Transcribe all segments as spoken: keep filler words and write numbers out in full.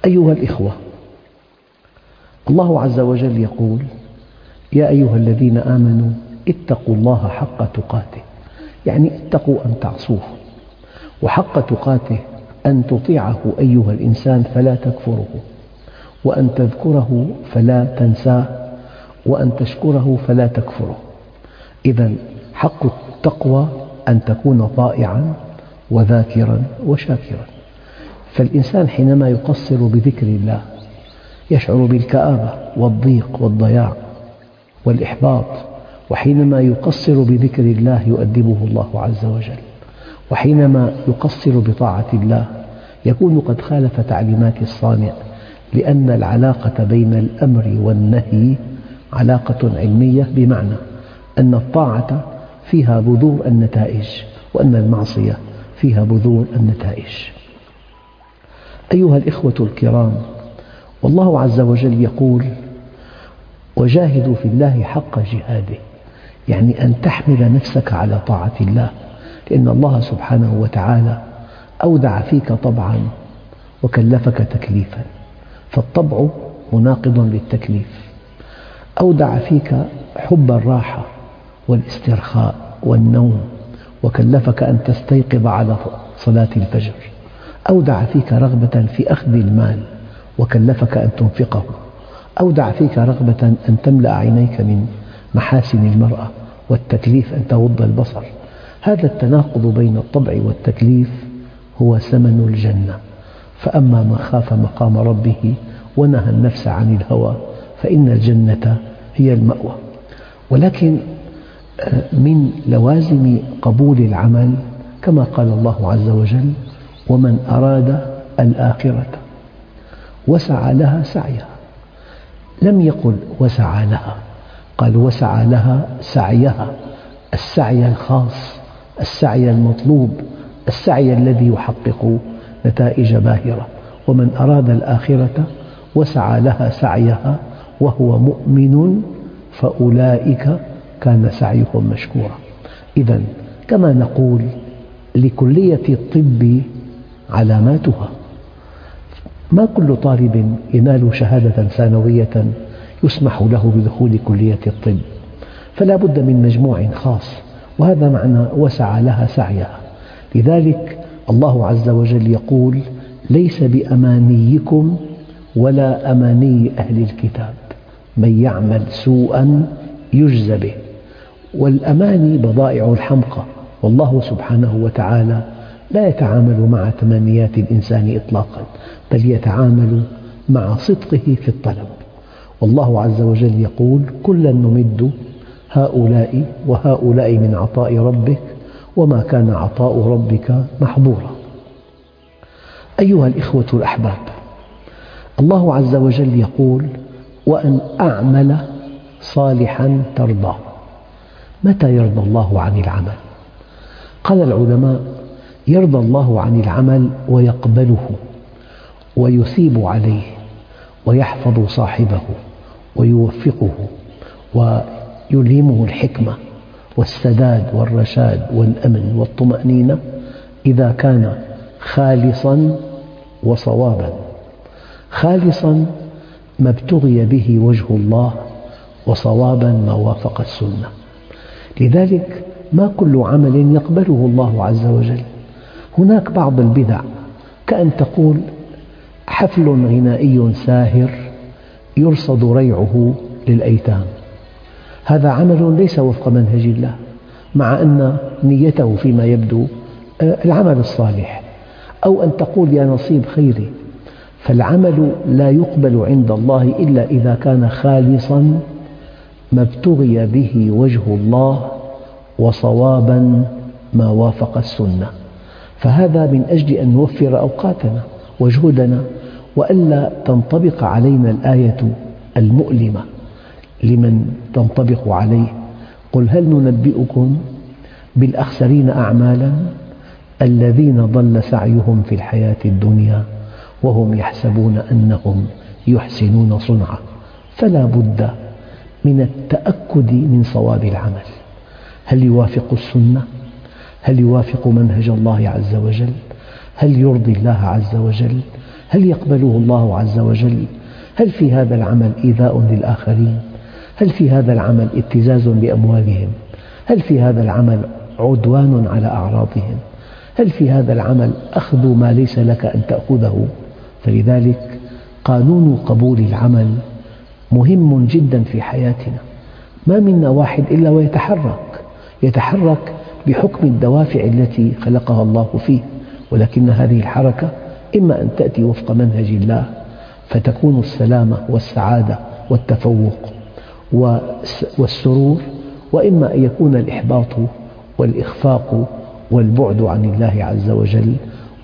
أيها الإخوة، الله عز وجل يقول: يا أيها الذين آمنوا اتقوا الله حق تقاته، يعني اتقوا أن تعصوه، وحق تقاته أن تطيعه أيها الإنسان فلا تكفره، وأن تذكره فلا تنساه، وأن تشكره فلا تكفره. إذن حق التقوى أن تكون طائعا وذاكرا وشاكرا. فالإنسان حينما يقصر بذكر الله يشعر بالكآبة والضيق والضياع والإحباط، وحينما يقصر بذكر الله يؤدبه الله عز وجل، وحينما يقصر بطاعة الله يكون قد خالف تعليمات الصانع، لأن العلاقة بين الأمر والنهي علاقة علمية، بمعنى أن الطاعة فيها بذور النتائج، وأن المعصية فيها بذور النتائج. أيها الإخوة الكرام، والله عز وجل يقول: وجاهدوا في الله حق جهاده، يعني أن تحمل نفسك على طاعة الله، لأن الله سبحانه وتعالى أودع فيك طبعا وكلفك تكليفا، فالطبع مناقض للتكليف. أودع فيك حب الراحة والاسترخاء والنوم وكلفك أن تستيقظ على صلاة الفجر. أودع فيك رغبة في أخذ المال وكلفك أن تنفقه. أودع فيك رغبة أن تملأ عينيك من محاسن المرأة، والتكليف أن تغض البصر. هذا التناقض بين الطبع والتكليف هو ثمن الجنة. فأما من خاف مقام ربه ونهى النفس عن الهوى فإن الجنة هي المأوى. ولكن من لوازم قبول العمل كما قال الله عز وجل: ومن أراد الآخرة وسعى لها سعيها. لم يقل وسعى لها، قال وسعى لها سعيها، السعي الخاص، السعي المطلوب، السعي الذي يحقق نتائج باهرة. ومن أراد الآخرة وسعى لها سعيها وهو مؤمن فأولئك كان سعيهم مشكورا. إذن كما نقول لكلية الطب علاماتها، ما كل طالب ينال شهادة ثانوية يسمح له بدخول كلية الطب، فلا بد من مجموع خاص، وهذا معنى وسعى لها سعيها. لذلك الله عز وجل يقول: ليس بأمانيكم ولا أماني أهل الكتاب من يعمل سوءا يجز به. والأماني بضائع الحمقى، والله سبحانه وتعالى لا يتعامل مع تمنيات الإنسان إطلاقا، بل يتعامل مع صدقه في الطلب. والله عز وجل يقول: كلا نمد هؤلاء وهؤلاء من عطاء ربك وما كان عطاء ربك محظورا. أيها الإخوة الأحباب، الله عز وجل يقول: وأن أعمل صالحا ترضاه. متى يرضى الله عن العمل؟ قال العلماء: يرضى الله عن العمل ويقبله ويثيب عليه ويحفظ صاحبه ويوفقه ويلهمه الحكمة والسداد والرشاد والأمن والطمأنينة إذا كان خالصا وصوابا. خالصا ما ابتغي به وجه الله، وصوابا ما وافق السنة. لذلك ما كل عمل يقبله الله عز وجل. هناك بعض البدع، كأن تقول حفل غنائي ساهر يرصد ريعه للأيتام، هذا عمل ليس وفق منهج الله، مع أن نيته فيما يبدو العمل الصالح. أو أن تقول يا نصيب خيري. فالعمل لا يقبل عند الله إلا إذا كان خالصا ما ابتغي به وجه الله، وصوابا ما وافق السنة. فهذا من أجل أن نوفر أوقاتنا وجهدنا، وألا تنطبق علينا الآية المؤلمة لمن تنطبق عليه: قل هل ننبئكم بالأخسرين أعمالا الذين ضل سعيهم في الحياة الدنيا وهم يحسبون أنهم يحسنون صنعا. فلا بد من التأكد من صواب العمل، هل يوافق السنة؟ هل يوافق منهج الله عز وجل؟ هل يرضي الله عز وجل؟ هل يقبله الله عز وجل؟ هل في هذا العمل إيذاء للآخرين؟ هل في هذا العمل ابتزاز بأموالهم؟ هل في هذا العمل عدوان على أعراضهم؟ هل في هذا العمل أخذ ما ليس لك أن تأخذه؟ فلذلك قانون قبول العمل مهم جدا في حياتنا. ما منا واحد إلا ويتحرك يتحرك بحكم الدوافع التي خلقها الله فيه، ولكن هذه الحركة إما أن تأتي وفق منهج الله فتكون السلامة والسعادة والتفوق والسرور، وإما أن يكون الإحباط والإخفاق والبعد عن الله عز وجل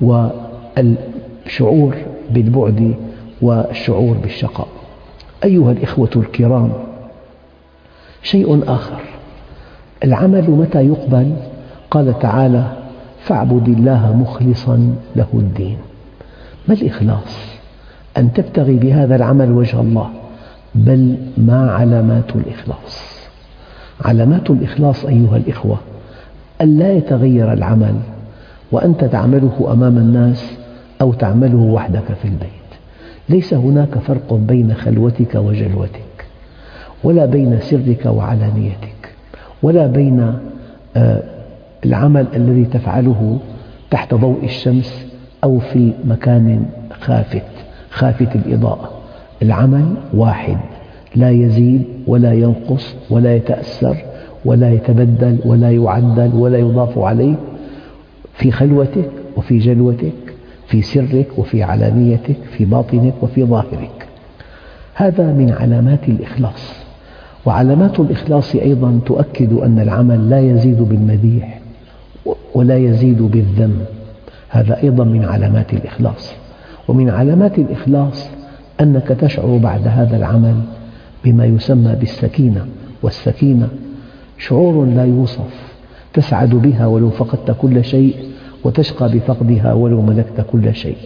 والشعور بالبعد والشعور بالشقاء. أيها الإخوة الكرام، شيء آخر، العمل متى يقبل؟ قال تعالى: فاعبد الله مخلصا له الدين. ما الإخلاص؟ أن تبتغي بهذا العمل وجه الله. بل ما علامات الإخلاص؟ علامات الإخلاص أيها الإخوة أن لا يتغير العمل وأنت تعمله أمام الناس أو تعمله وحدك في البيت. ليس هناك فرق بين خلوتك وجلوتك، ولا بين سرك وعلانيتك، ولا بين العمل الذي تفعله تحت ضوء الشمس أو في مكان خافت خافت الإضاءة. العمل واحد، لا يزيد ولا ينقص ولا يتأثر ولا يتبدل ولا يعدل ولا يضاف عليه، في خلوتك وفي جلوتك، في سرك وفي علانيتك، في باطنك وفي ظاهرك. هذا من علامات الإخلاص. وعلامات الإخلاص أيضا تؤكد أن العمل لا يزيد بالمديح ولا يزيد بالذم، هذا أيضا من علامات الإخلاص. ومن علامات الإخلاص أنك تشعر بعد هذا العمل بما يسمى بالسكينة، والسكينة شعور لا يوصف، تسعد بها ولو فقدت كل شيء، وتشقى بفقدها ولو ملكت كل شيء.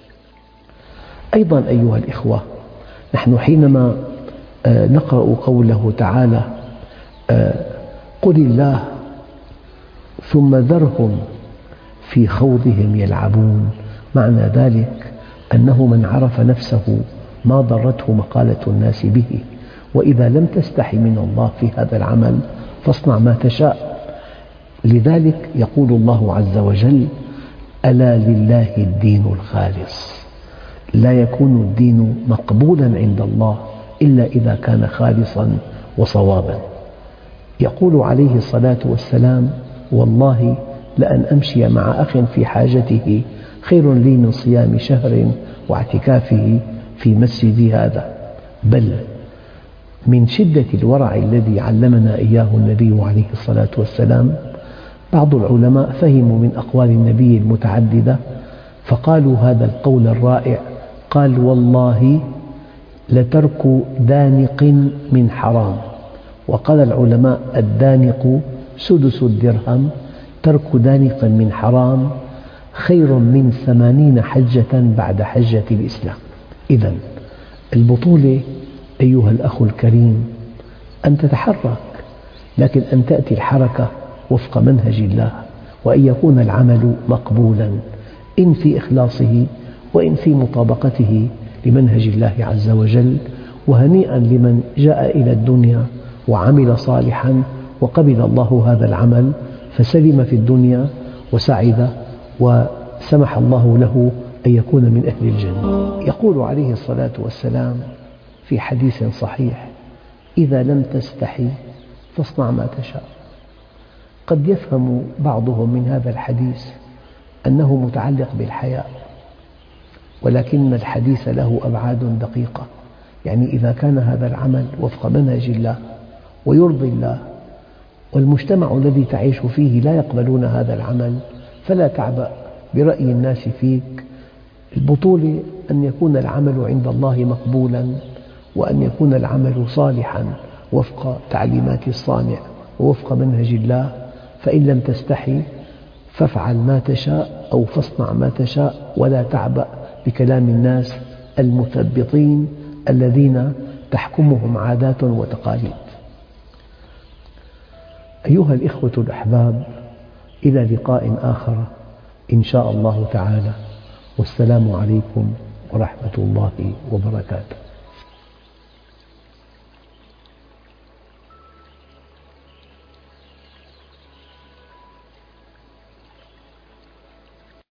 أيضا أيها الإخوة، نحن حينما نقرأ قوله تعالى: قل الله ثم ذرهم في خوضهم يلعبون، معنى ذلك أنه من عرف نفسه ما ضرته مقالة الناس به، وإذا لم تستحي من الله في هذا العمل فاصنع ما تشاء. لذلك يقول الله عز وجل: ألا لله الدين الخالص. لا يكون الدين مقبولا عند الله إلا إذا كان خالصا وصوابا. يقول عليه الصلاة والسلام: والله لأن أمشي مع أخ في حاجته خير لي من صيام شهر واعتكافه في مسجدي هذا. بل من شدة الورع الذي علمنا إياه النبي عليه الصلاة والسلام، بعض العلماء فهموا من أقوال النبي المتعددة فقالوا هذا القول الرائع، قال: والله لترك دانق من حرام. وقال العلماء: الدانق سدس الدرهم، ترك دانق من حرام خير من ثمانين حجة بعد حجة الإسلام. إذن البطولة أيها الأخ الكريم أن تتحرك، لكن أن تأتي الحركة وفق منهج الله، وأن يكون العمل مقبولا إن في إخلاصه وإن في مطابقته لمنهج الله عز وجل. وهنيئا لمن جاء إلى الدنيا وعمل صالحا وقبل الله هذا العمل فسلم في الدنيا وسعد وسمح الله له أن يكون من أهل الجنة. يقول عليه الصلاة والسلام في حديث صحيح: إذا لم تستحي فاصنع ما تشاء. قد يفهم بعضهم من هذا الحديث أنه متعلق بالحياء، ولكن الحديث له أبعاد دقيقة. يعني إذا كان هذا العمل وفق منهج الله ويرضي الله والمجتمع الذي تعيش فيه لا يقبلون هذا العمل فلا تعبأ برأي الناس فيك. البطولة أن يكون العمل عند الله مقبولا، وأن يكون العمل صالحا وفق تعليمات الصانع ووفق منهج الله. فإن لم تستحي فافعل ما تشاء أو فاصنع ما تشاء، ولا تعبأ بكلام الناس المثبطين الذين تحكمهم عادات وتقاليد. أيها الإخوة الأحباب، إلى لقاء آخر إن شاء الله تعالى، والسلام عليكم ورحمة الله وبركاته.